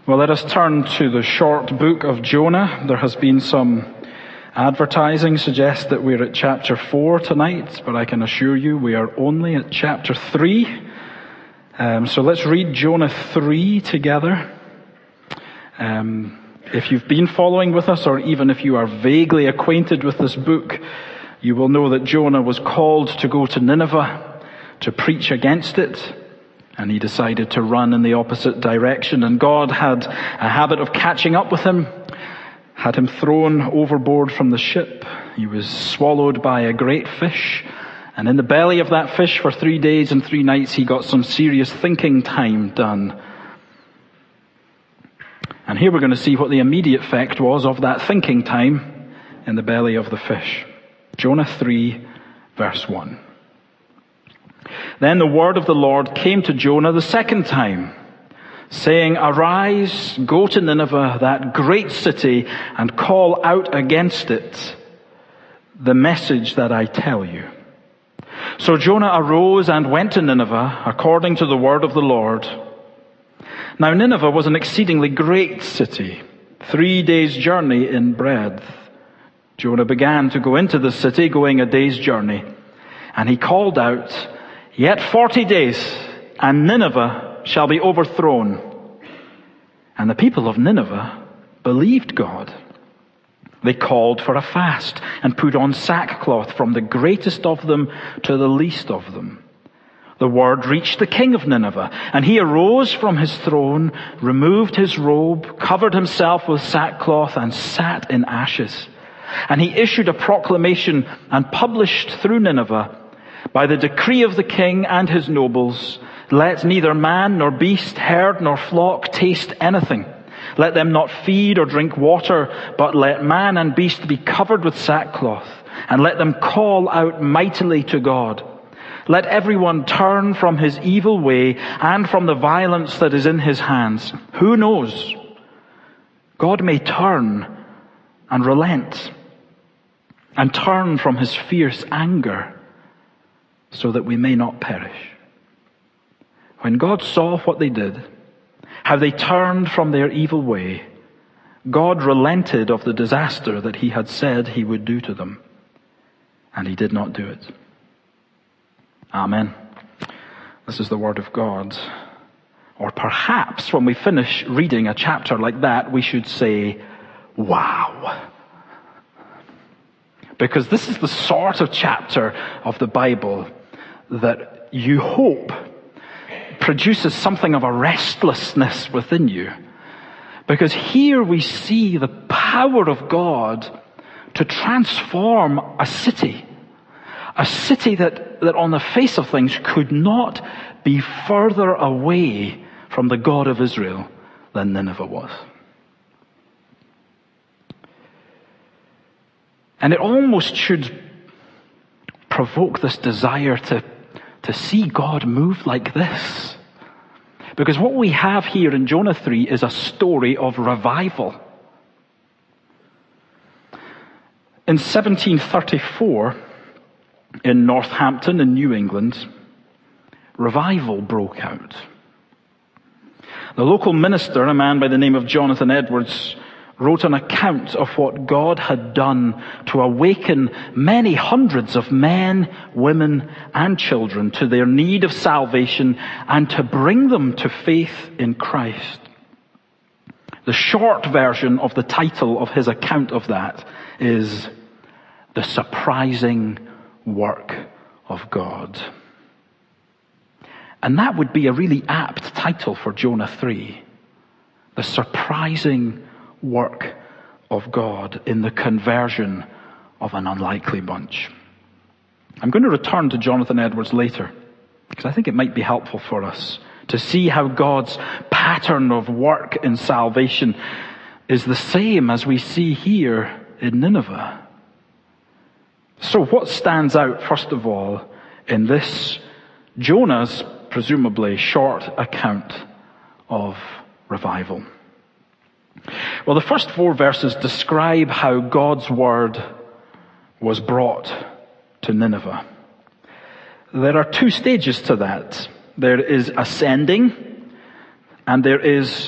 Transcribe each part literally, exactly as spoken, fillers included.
Well, let us turn to the short book of Jonah. There has been some advertising suggests that we're at chapter four tonight, but I can assure you we are only at chapter three. Um, so let's read Jonah three together. Um, if you've been following with us, or even if you are vaguely acquainted with this book, you will know that Jonah was called to go to Nineveh to preach against it. And he decided to run in the opposite direction. And God had a habit of catching up with him, had him thrown overboard from the ship. He was swallowed by a great fish. And in the belly of that fish for three days and three nights, he got some serious thinking time done. And here we're going to see what the immediate effect was of that thinking time in the belly of the fish. Jonah three, verse one. Then the word of the Lord came to Jonah the second time, saying, "Arise, go to Nineveh, that great city, and call out against it the message that I tell you." So Jonah arose and went to Nineveh, according to the word of the Lord. Now Nineveh was an exceedingly great city, three days' journey in breadth. Jonah began to go into the city, going a day's journey, and he called out, "Yet forty days, and Nineveh shall be overthrown." And the people of Nineveh believed God. They called for a fast and put on sackcloth, from the greatest of them to the least of them. The word reached the king of Nineveh, and he arose from his throne, removed his robe, covered himself with sackcloth, and sat in ashes. And he issued a proclamation and published through Nineveh, "By the decree of the king and his nobles, let neither man nor beast, herd nor flock taste anything. Let them not feed or drink water, but let man and beast be covered with sackcloth, and let them call out mightily to God. Let everyone turn from his evil way and from the violence that is in his hands. Who knows? God may turn and relent, and turn from his fierce anger, so that we may not perish." When God saw what they did, how they turned from their evil way, God relented of the disaster that he had said he would do to them, and he did not do it. Amen. This is the word of God. Or perhaps when we finish reading a chapter like that, we should say, "Wow." Because this is the sort of chapter of the Bible that you hope produces something of a restlessness within you. Because here we see the power of God to transform a city. A city that, that on the face of things could not be further away from the God of Israel than Nineveh was. And it almost should provoke this desire to, to see God move like this. Because what we have here in Jonah three is a story of revival. In seventeen thirty-four, in Northampton in New England, revival broke out. The local minister, a man by the name of Jonathan Edwards, wrote an account of what God had done to awaken many hundreds of men, women, and children to their need of salvation and to bring them to faith in Christ. The short version of the title of his account of that is "The Surprising Work of God." And that would be a really apt title for Jonah three. The surprising work of God in the conversion of an unlikely bunch. I'm going to return to Jonathan Edwards later, because I think it might be helpful for us to see how God's pattern of work in salvation is the same as we see here in Nineveh. So what stands out, first of all, in this Jonah's presumably short account of revival? Well, the first four verses describe how God's word was brought to Nineveh. There are two stages to that. There is ascending and there is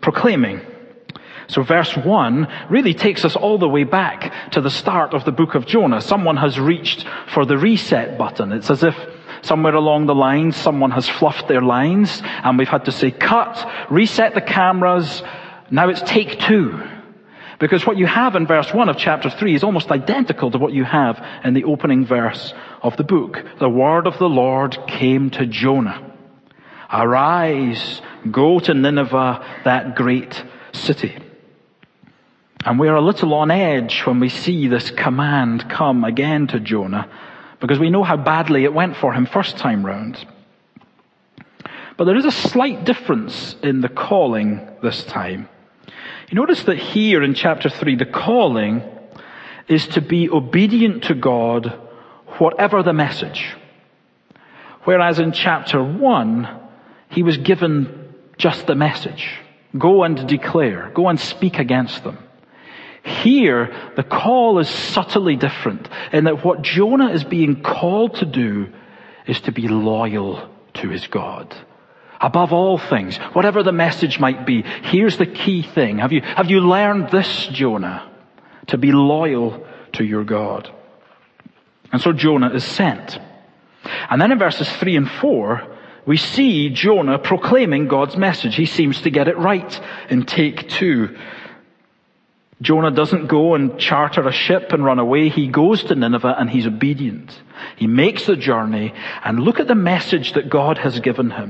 proclaiming. So verse one really takes us all the way back to the start of the book of Jonah. Someone has reached for the reset button. It's as if somewhere along the line someone has fluffed their lines and we've had to say cut, reset the cameras, now it's take two. Because what you have in verse one of chapter three is almost identical to what you have in the opening verse of the book. The word of the Lord came to Jonah. Arise, go to Nineveh, that great city. And we're a little on edge when we see this command come again to Jonah, because we know how badly it went for him first time round. But there is a slight difference in the calling this time. You notice that here in chapter three, the calling is to be obedient to God, whatever the message. Whereas in chapter one, he was given just the message. Go and declare. Go and speak against them. Here, the call is subtly different in that what Jonah is being called to do is to be loyal to his God. Above all things, whatever the message might be, here's the key thing. Have you, have you learned this, Jonah? To be loyal to your God. And so Jonah is sent. And then in verses three and four, we see Jonah proclaiming God's message. He seems to get it right in take two. Jonah doesn't go and charter a ship and run away. He goes to Nineveh and he's obedient. He makes the journey, and look at the message that God has given him.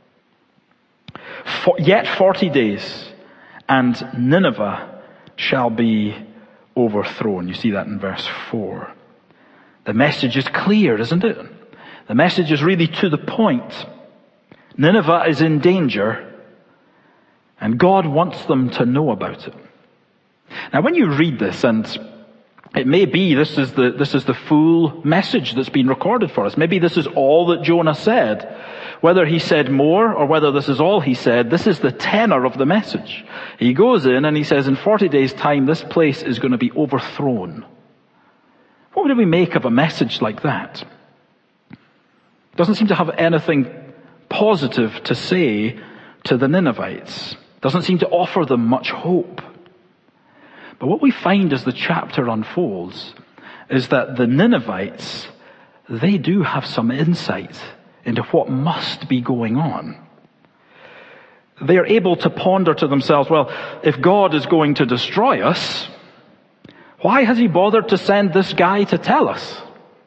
For, yet forty days, and Nineveh shall be overthrown. You see that in verse four. The message is clear, isn't it? The message is really to the point. Nineveh is in danger, and God wants them to know about it. Now when you read this, and it may be this is the, this is the full message that's been recorded for us. Maybe this is all that Jonah said. Whether he said more or whether this is all he said, this is the tenor of the message. He goes in and he says, in forty days' time, this place is going to be overthrown. What would we make of a message like that? Doesn't seem to have anything positive to say to the Ninevites. Doesn't seem to offer them much hope. But what we find as the chapter unfolds is that the Ninevites, they do have some insight into what must be going on. They are able to ponder to themselves, well, if God is going to destroy us, why has he bothered to send this guy to tell us?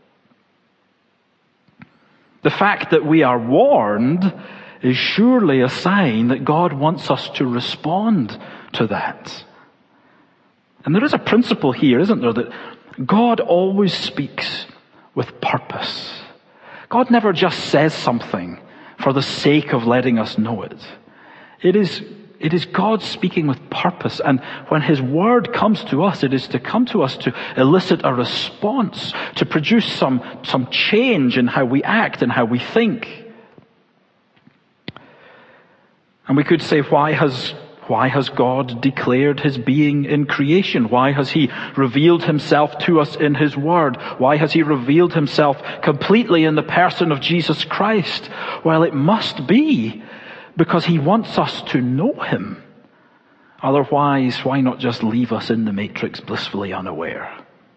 The fact that we are warned is surely a sign that God wants us to respond to that. And there is a principle here, isn't there, that God always speaks with purpose. God never just says something for the sake of letting us know it. It is, it is God speaking with purpose. And when his word comes to us, it is to come to us to elicit a response, to produce some, some change in how we act and how we think. And we could say, why has Why has God declared his being in creation? Why has he revealed himself to us in his word? Why has he revealed himself completely in the person of Jesus Christ? Well, it must be because he wants us to know him. Otherwise, why not just leave us in the matrix blissfully unaware?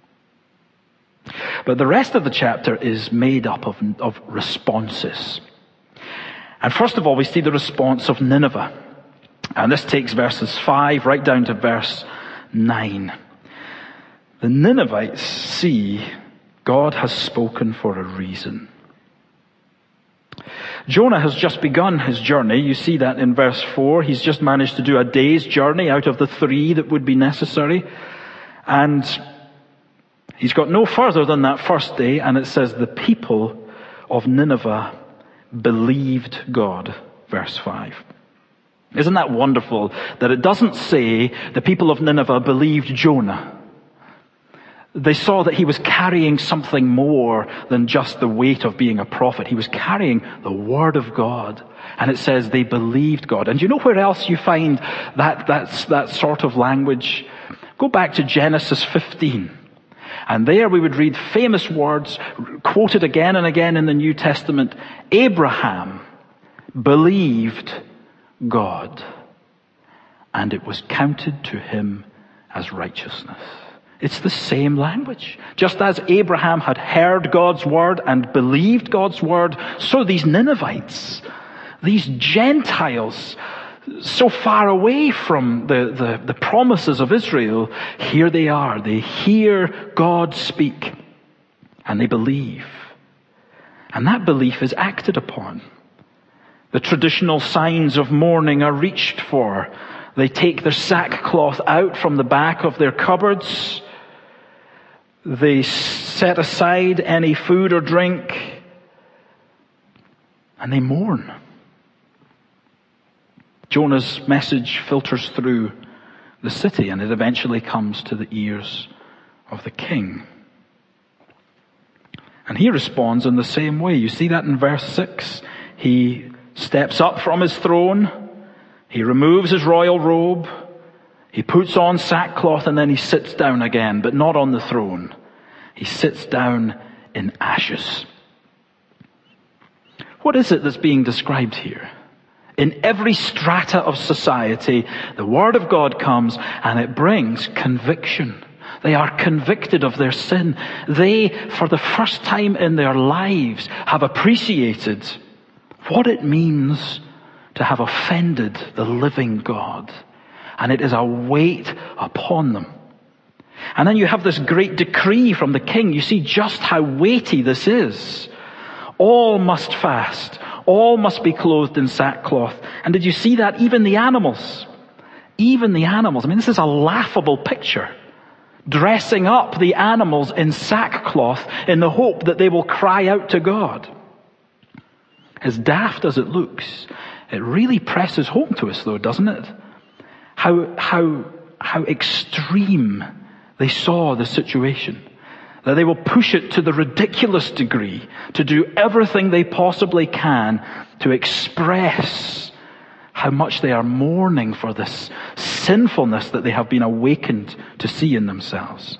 But the rest of the chapter is made up of, of responses. And first of all, we see the response of Nineveh. And this takes verses five right down to verse nine. The Ninevites see God has spoken for a reason. Jonah has just begun his journey. You see that in verse four. He's just managed to do a day's journey out of the three that would be necessary. And he's got no further than that first day. And it says the people of Nineveh believed God. Verse five. Isn't that wonderful that it doesn't say the people of Nineveh believed Jonah? They saw that he was carrying something more than just the weight of being a prophet. He was carrying the word of God. And it says they believed God. And you know where else you find that, that, that sort of language? Go back to Genesis fifteen. And there we would read famous words quoted again and again in the New Testament. Abraham believed God, and it was counted to him as righteousness. It's the same language. Just as Abraham had heard God's word and believed God's word, so these Ninevites, these Gentiles, so far away from the, the, the promises of Israel, here they are. They hear God speak and they believe. And that belief is acted upon. The traditional signs of mourning are reached for. They take their sackcloth out from the back of their cupboards. They set aside any food or drink. And they mourn. Jonah's message filters through the city and it eventually comes to the ears of the king. And he responds in the same way. You see that in verse six. He steps up from his throne. He removes his royal robe. He puts on sackcloth and then he sits down again, but not on the throne. He sits down in ashes. What is it that's being described here? In every strata of society, the word of God comes and it brings conviction. They are convicted of their sin. They, for the first time in their lives, have appreciated what it means to have offended the living God. And it is a weight upon them. And then you have this great decree from the king. You see just how weighty this is. All must fast. All must be clothed in sackcloth. And did you see that? Even the animals. Even the animals. I mean, this is a laughable picture. Dressing up the animals in sackcloth in the hope that they will cry out to God. As daft as it looks, it really presses home to us though, doesn't it? How, how, how extreme they saw the situation. That they will push it to the ridiculous degree to do everything they possibly can to express how much they are mourning for this sinfulness that they have been awakened to see in themselves.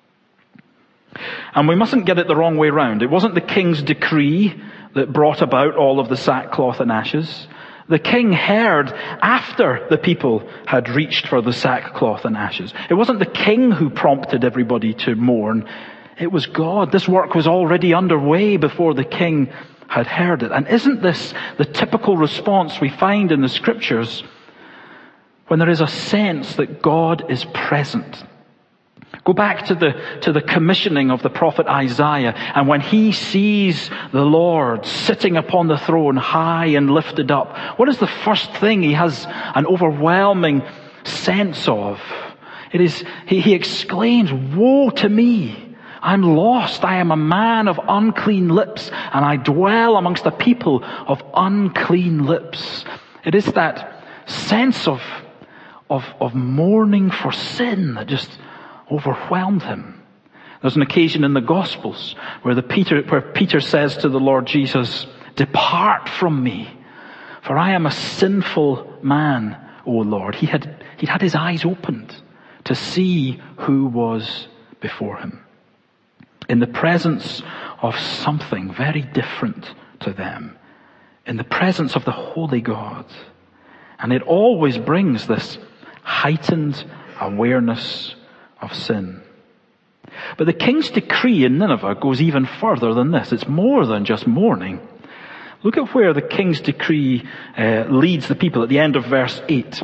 And we mustn't get it the wrong way round. It wasn't the king's decree that brought about all of the sackcloth and ashes. The king heard after the people had reached for the sackcloth and ashes. It wasn't the king who prompted everybody to mourn. It was God. This work was already underway before the king had heard it. And isn't this the typical response we find in the scriptures when there is a sense that God is present? Go back to the, to the commissioning of the prophet Isaiah, and when he sees the Lord sitting upon the throne high and lifted up, what is the first thing he has an overwhelming sense of? It is, he, he exclaims, "Woe to me! I'm lost. I am a man of unclean lips, and I dwell amongst a people of unclean lips." It is that sense of, of, of mourning for sin that just overwhelmed him. There's an occasion in the Gospels where the Peter, where Peter says to the Lord Jesus, "Depart from me, for I am a sinful man, O Lord." He had, he'd had his eyes opened to see who was before him. In the presence of something very different to them. In the presence of the Holy God. And it always brings this heightened awareness of sin. But the king's decree in Nineveh goes even further than this. It's more than just mourning. Look at where the king's decree uh, leads the people at the end of verse eight.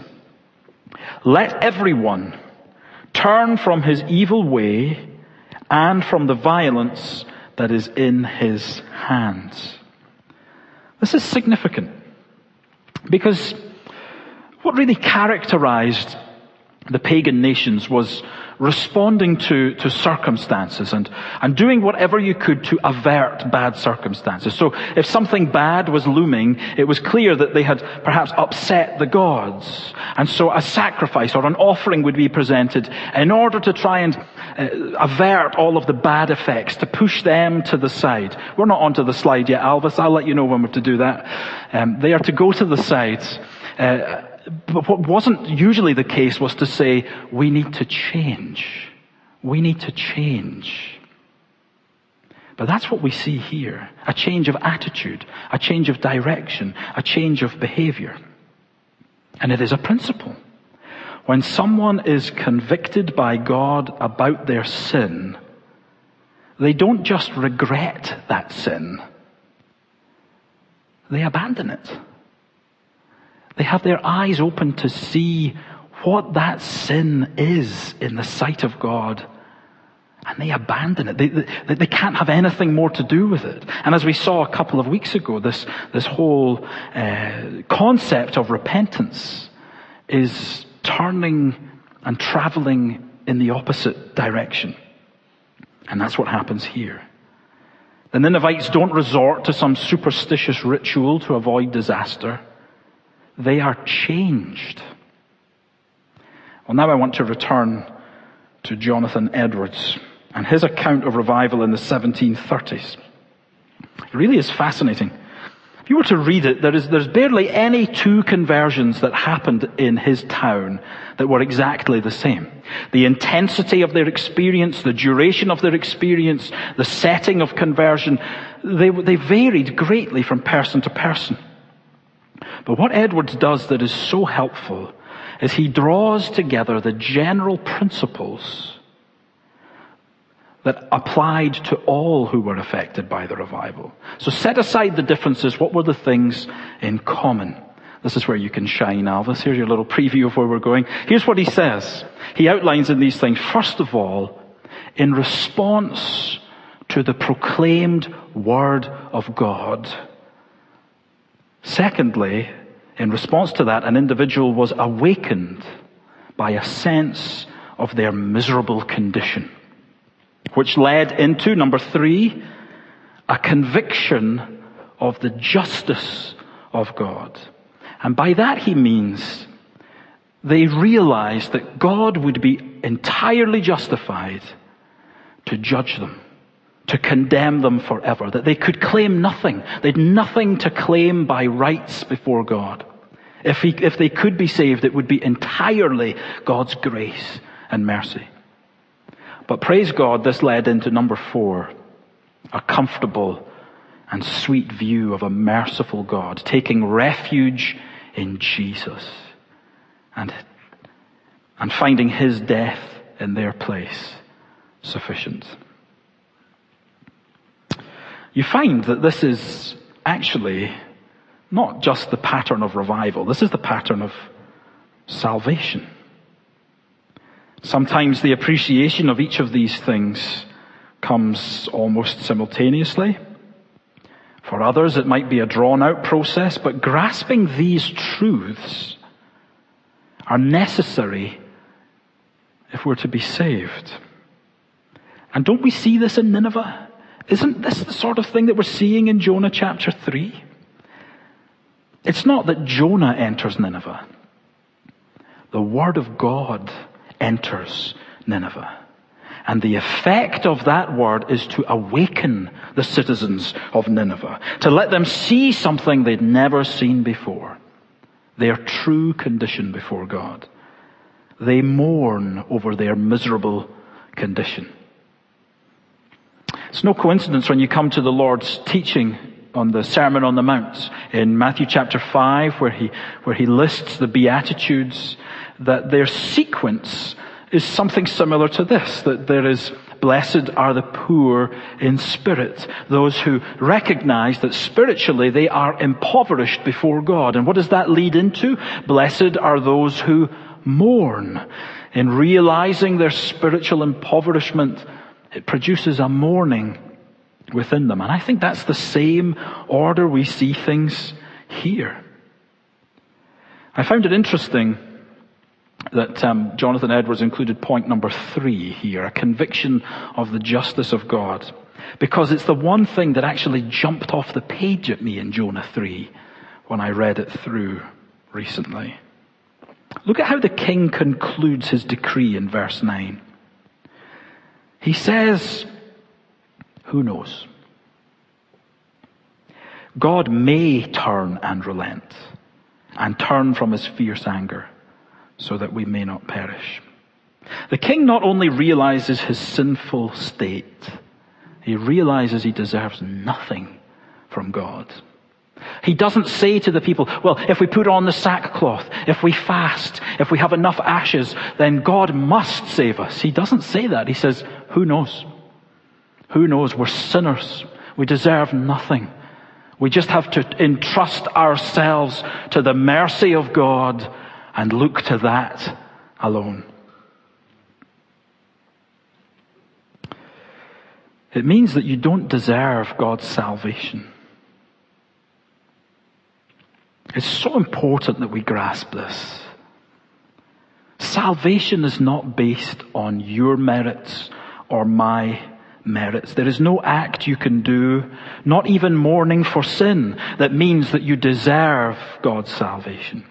"Let everyone turn from his evil way and from the violence that is in his hands." This is significant because what really characterized the pagan nations was responding to, to circumstances and, and doing whatever you could to avert bad circumstances. So if something bad was looming, it was clear that they had perhaps upset the gods. And so a sacrifice or an offering would be presented in order to try and uh, avert all of the bad effects, to push them to the side. We're not onto the slide yet, Alvis. I'll let you know when we're to do that. Um, they are to go to the sides. Uh, But what wasn't usually the case was to say, we need to change. We need to change. But that's what we see here. A change of attitude, a change of direction, a change of behavior. And it is a principle. when someone is convicted by God about their sin, they don't just regret that sin. They abandon it. They have their eyes open to see what that sin is in the sight of God. And they abandon it. They, they, they can't have anything more to do with it. And as we saw a couple of weeks ago, this, this whole uh, concept of repentance is turning and traveling in the opposite direction. And that's what happens here. The Ninevites don't resort to some superstitious ritual to avoid disaster. They are changed. Well, now I want to return to Jonathan Edwards and his account of revival in the seventeen thirties. It really is fascinating. If you were to read it, there is, there's barely any two conversions that happened in his town that were exactly the same. The intensity of their experience, the duration of their experience, the setting of conversion, they, they varied greatly from person to person. But what Edwards does that is so helpful is he draws together the general principles that applied to all who were affected by the revival. So set aside the differences. What were the things in common? This is where you can shine, Alvis. Here's your little preview of where we're going. Here's what he says. He outlines in these things. First of all, in response to the proclaimed word of God. Secondly, in response to that, an individual was awakened by a sense of their miserable condition, which led into, number three, a conviction of the justice of God. And by that he means they realized that God would be entirely justified to judge them, to condemn them forever, that they could claim nothing. They'd nothing to claim by rights before God. If, he, if they could be saved, it would be entirely God's grace and mercy. But praise God, this led into number four, a comfortable and sweet view of a merciful God, taking refuge in Jesus and, and finding his death in their place sufficient. You find that this is actually not just the pattern of revival. This is the pattern of salvation. Sometimes the appreciation of each of these things comes almost simultaneously. For others, it might be a drawn-out process, but grasping these truths are necessary if we're to be saved. And don't we see this in Nineveh? Isn't this the sort of thing that we're seeing in Jonah chapter three? It's not that Jonah enters Nineveh. The word of God enters Nineveh. And the effect of that word is to awaken the citizens of Nineveh, to let them see something they'd never seen before. Their true condition before God. They mourn over their miserable condition. It's no coincidence when you come to the Lord's teaching on the Sermon on the Mount in Matthew chapter five, where he, where he lists the Beatitudes, that their sequence is something similar to this, that there is, blessed are the poor in spirit, those who recognize that spiritually they are impoverished before God. And what does that lead into? Blessed are those who mourn. In realizing their spiritual impoverishment, it produces a mourning within them. And I think that's the same order we see things here. I found it interesting that um, Jonathan Edwards included point number three here, a conviction of the justice of God, because it's the one thing that actually jumped off the page at me in Jonah three when I read it through recently. Look at how the king concludes his decree in verse nine. He says, who knows? God may turn and relent and turn from his fierce anger, so that we may not perish. The king not only realizes his sinful state, he realizes he deserves nothing from God. He doesn't say to the people, well, if we put on the sackcloth, if we fast, if we have enough ashes, then God must save us. He doesn't say that. He says, who knows? Who knows? We're sinners. We deserve nothing. We just have to entrust ourselves to the mercy of God and look to that alone. It means that you don't deserve God's salvation. It's so important that we grasp this. Salvation is not based on your merits or my merits. There is no act you can do, not even mourning for sin, that means that you deserve God's salvation.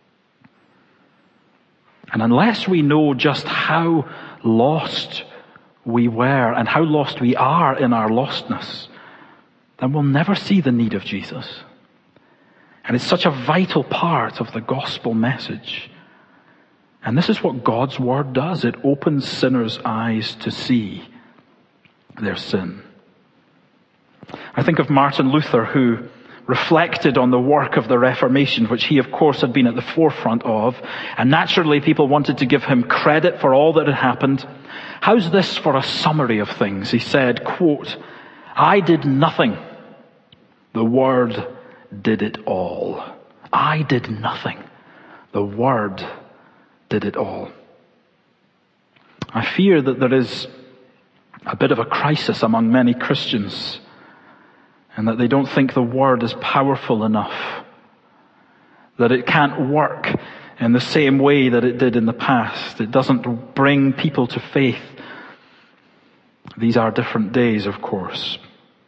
And unless we know just how lost we were and how lost we are in our lostness, then we'll never see the need of Jesus. And it's such a vital part of the gospel message. And this is what God's word does. It opens sinners' eyes to see their sin. I think of Martin Luther, who reflected on the work of the Reformation, which he of course had been at the forefront of, and naturally people wanted to give him credit for all that had happened. How's this for a summary of things? He said, quote, "I did nothing. The Word did it all." I did nothing. The Word did it all. I fear that there is a bit of a crisis among many Christians, and that they don't think the Word is powerful enough, that it can't work in the same way that it did in the past. It doesn't bring people to faith. These are different days, of course.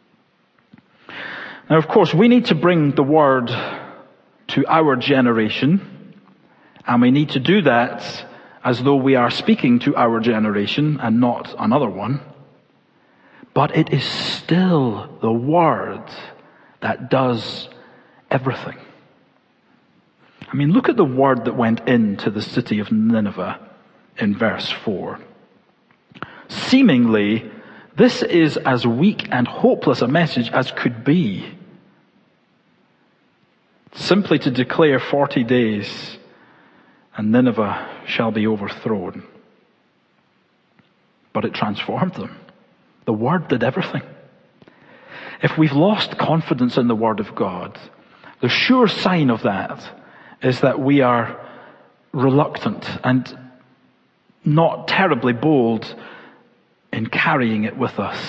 Now, of course, we need to bring the Word to our generation, and we need to do that as though we are speaking to our generation and not another one. But it is still the Word that does everything. I mean, look at the word that went into the city of Nineveh in verse four. Seemingly, this is as weak and hopeless a message as could be. Simply to declare forty days and Nineveh shall be overthrown. But it transformed them. The Word did everything. If we've lost confidence in the Word of God, the sure sign of that is that we are reluctant and not terribly bold in carrying it with us.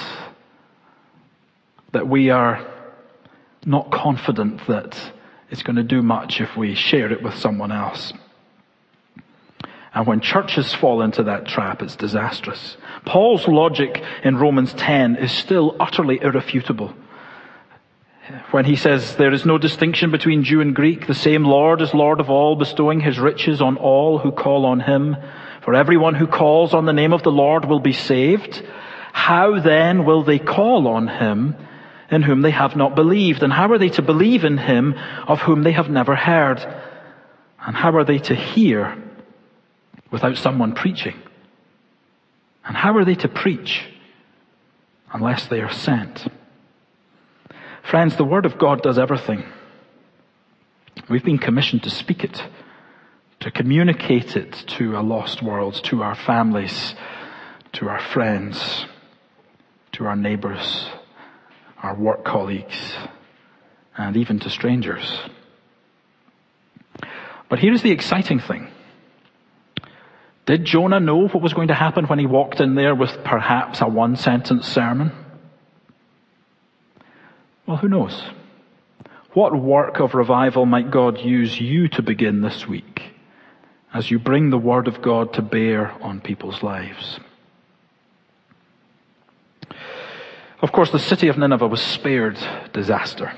That we are not confident that it's going to do much if we share it with someone else. And when churches fall into that trap, it's disastrous. Paul's logic in Romans ten is still utterly irrefutable. When he says, there is no distinction between Jew and Greek, the same Lord is Lord of all, bestowing his riches on all who call on him. For everyone who calls on the name of the Lord will be saved. How then will they call on him in whom they have not believed? And how are they to believe in him of whom they have never heard? And how are they to hear without someone preaching? And how are they to preach unless they are sent? Friends, the Word of God does everything. We've been commissioned to speak it, to communicate it to a lost world, to our families, to our friends, to our neighbours, our work colleagues, and even to strangers. But here's the exciting thing. Did Jonah know what was going to happen when he walked in there with perhaps a one-sentence sermon? Well, who knows? What work of revival might God use you to begin this week as you bring the Word of God to bear on people's lives? Of course, the city of Nineveh was spared disaster.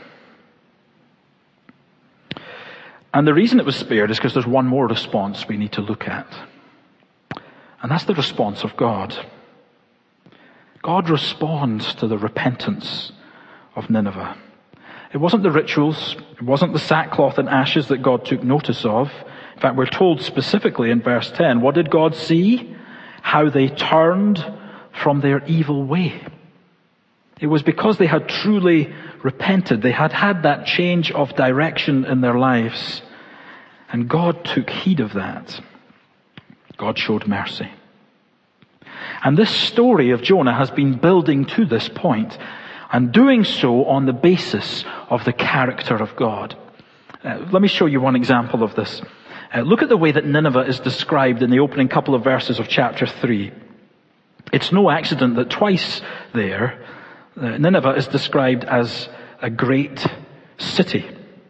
And the reason it was spared is because there's one more response we need to look at. And that's the response of God. God responds to the repentance of Nineveh. It wasn't the rituals, it wasn't the sackcloth and ashes that God took notice of. In fact, we're told specifically in verse ten, what did God see? How they turned from their evil way. It was because they had truly repented. They had had that change of direction in their lives. And God took heed of that. God showed mercy. And this story of Jonah has been building to this point, and doing so on the basis of the character of God. Uh, let me show you one example of this. Uh, look at the way that Nineveh is described in the opening couple of verses of chapter three. It's no accident that twice there, uh, Nineveh is described as a great city.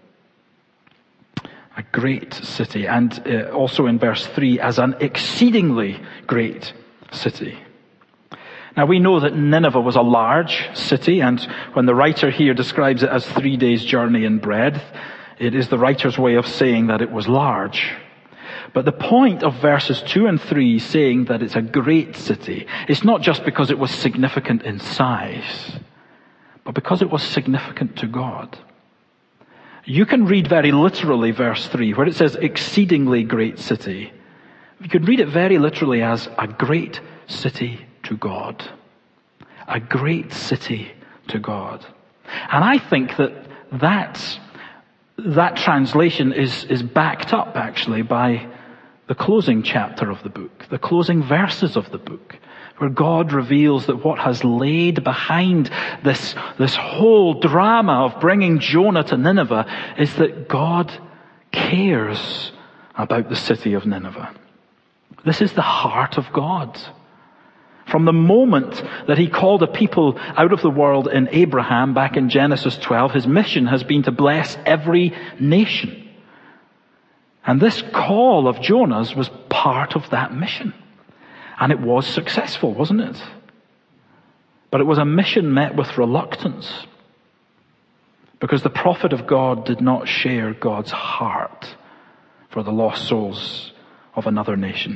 A great city. And uh, also in verse three, as an exceedingly great city. Now we know that Nineveh was a large city, and when the writer here describes it as three days' journey in breadth, it is the writer's way of saying that it was large. But the point of verses two and three saying that it's a great city, it's not just because it was significant in size, but because it was significant to God. You can read very literally verse three, where it says exceedingly great city. You could read it very literally as a great city to God. A great city to God. And I think that that, that translation is, is backed up actually by the closing chapter of the book, the closing verses of the book, where God reveals that what has laid behind this, this whole drama of bringing Jonah to Nineveh is that God cares about the city of Nineveh. This is the heart of God. From the moment that he called a people out of the world in Abraham back in Genesis twelve, his mission has been to bless every nation. And this call of Jonah's was part of that mission. And it was successful, wasn't it? But it was a mission met with reluctance. Because the prophet of God did not share God's heart for the lost souls of another nation.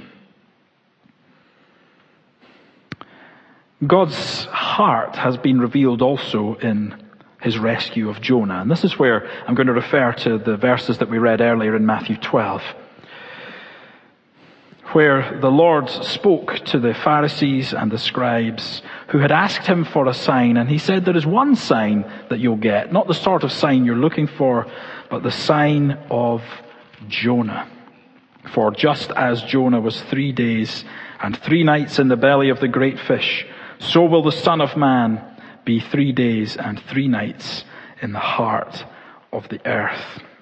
God's heart has been revealed also in his rescue of Jonah. And this is where I'm going to refer to the verses that we read earlier in Matthew twelve, where the Lord spoke to the Pharisees and the scribes who had asked him for a sign. And he said, there is one sign that you'll get, not the sort of sign you're looking for, but the sign of Jonah. For just as Jonah was three days and three nights in the belly of the great fish, so will the Son of Man be three days and three nights in the heart of the earth.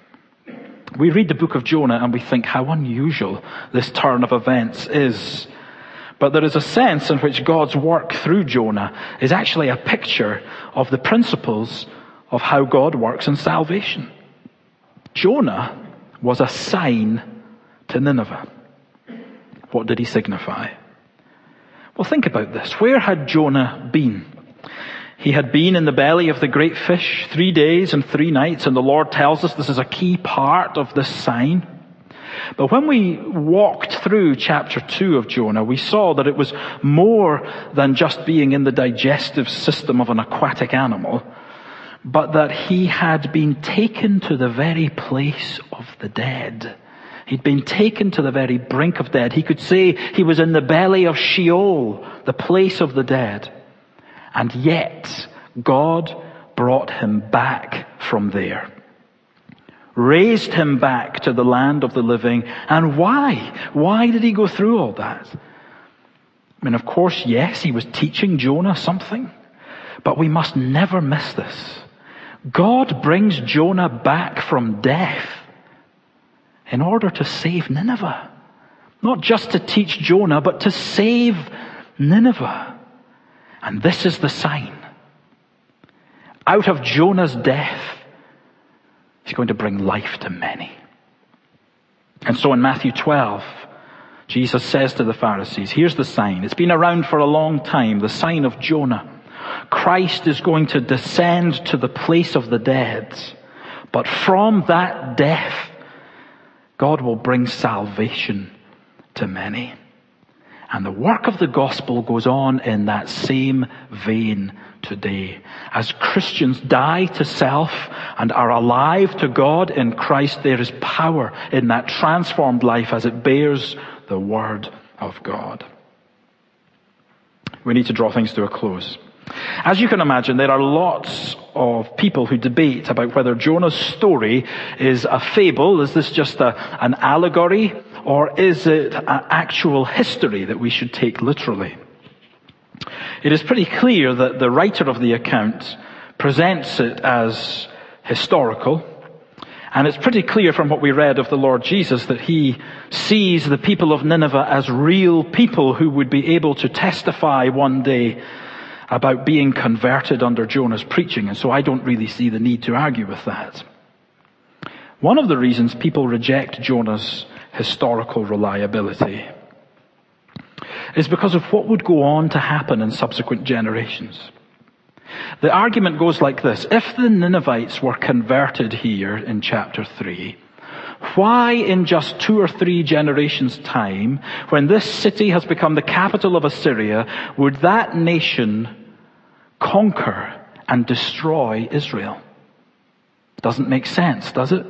We read the book of Jonah and we think how unusual this turn of events is. But there is a sense in which God's work through Jonah is actually a picture of the principles of how God works in salvation. Jonah was a sign to Nineveh. What did he signify? Well, think about this. Where had Jonah been? He had been in the belly of the great fish three days and three nights, and the Lord tells us this is a key part of this sign. But when we walked through chapter two of Jonah, we saw that it was more than just being in the digestive system of an aquatic animal, but that he had been taken to the very place of the dead. He'd been taken to the very brink of death. He could say he was in the belly of Sheol, the place of the dead. And yet, God brought him back from there. Raised him back to the land of the living. And why? Why did he go through all that? I mean, of course, yes, he was teaching Jonah something. But we must never miss this. God brings Jonah back from death in order to save Nineveh. Not just to teach Jonah, but to save Nineveh. And this is the sign. Out of Jonah's death, he's going to bring life to many. And so in Matthew twelve, Jesus says to the Pharisees, here's the sign. It's been around for a long time, the sign of Jonah. Christ is going to descend to the place of the dead. But from that death, God will bring salvation to many. And the work of the gospel goes on in that same vein today. As Christians die to self and are alive to God in Christ, there is power in that transformed life as it bears the word of God. We need to draw things to a close. As you can imagine, there are lots of people who debate about whether Jonah's story is a fable, is this just a, an allegory, or is it an actual history that we should take literally? It is pretty clear that the writer of the account presents it as historical. And it's pretty clear from what we read of the Lord Jesus that he sees the people of Nineveh as real people who would be able to testify one day about being converted under Jonah's preaching. And so I don't really see the need to argue with that. One of the reasons people reject Jonah's historical reliability is because of what would go on to happen in subsequent generations. The argument goes like this. If the Ninevites were converted here in chapter three, why in just two or three generations' time, when this city has become the capital of Assyria, would that nation conquer and destroy Israel? Doesn't make sense, does it?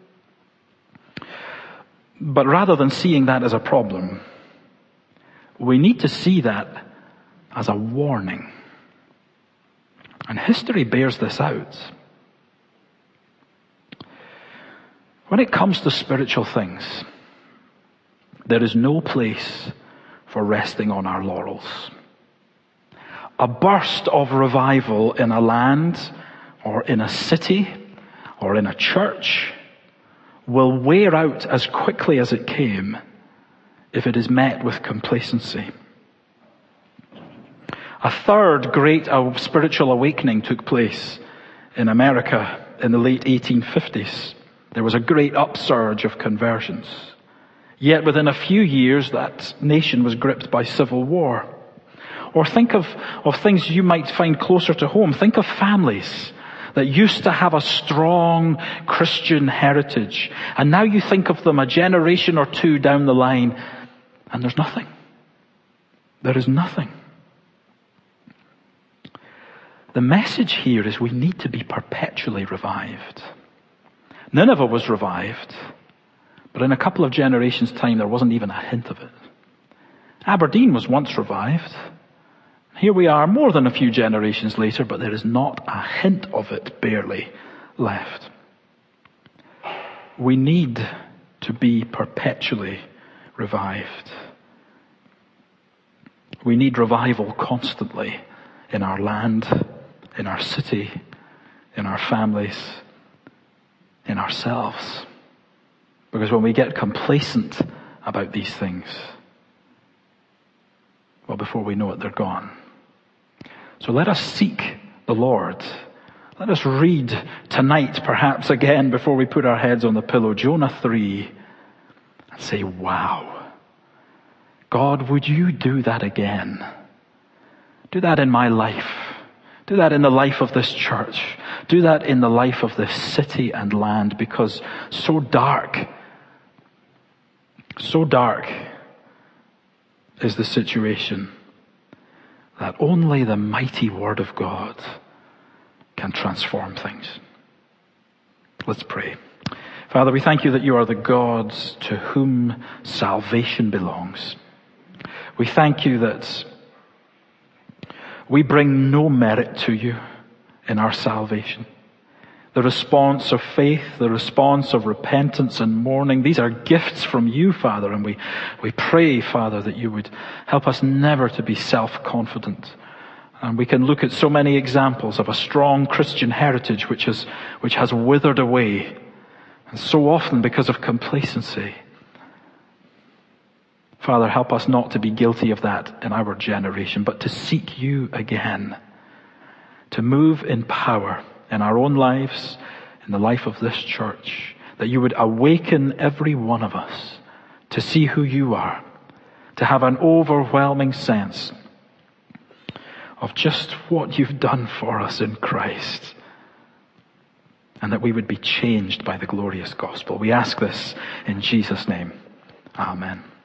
But rather than seeing that as a problem, we need to see that as a warning. And history bears this out. When it comes to spiritual things, there is no place for resting on our laurels. A burst of revival in a land or in a city or in a church will wear out as quickly as it came if it is met with complacency. A third great spiritual awakening took place in America in the late eighteen fifties. There was a great upsurge of conversions. Yet within a few years, that nation was gripped by civil war. Or think of, of things you might find closer to home. Think of families that used to have a strong Christian heritage. And now you think of them a generation or two down the line, and there's nothing. There is nothing. The message here is we need to be perpetually revived. Nineveh was revived, but in a couple of generations' time there wasn't even a hint of it. Aberdeen was once revived. Here we are more than a few generations later, but there is not a hint of it barely left. We need to be perpetually revived. We need revival constantly in our land, in our city, in our families, in ourselves. Because when we get complacent about these things, well, before we know it, they're gone. So let us seek the Lord. Let us read tonight, perhaps again, before we put our heads on the pillow, Jonah three, and say, wow, God, would you do that again? Do that in my life. Do that in the life of this church. Do that in the life of this city and land, because so dark, so dark is the situation that only the mighty Word of God can transform things. Let's pray. Father, we thank you that you are the God to whom salvation belongs. We thank you that we bring no merit to you in our salvation. The response of faith, the response of repentance and mourning, these are gifts from you, Father, and we, we pray, Father, that you would help us never to be self-confident. And we can look at so many examples of a strong Christian heritage which has, which has withered away, and so often because of complacency. Father, help us not to be guilty of that in our generation, but to seek you again, to move in power in our own lives, in the life of this church, that you would awaken every one of us to see who you are, to have an overwhelming sense of just what you've done for us in Christ, and that we would be changed by the glorious gospel. We ask this in Jesus' name. Amen.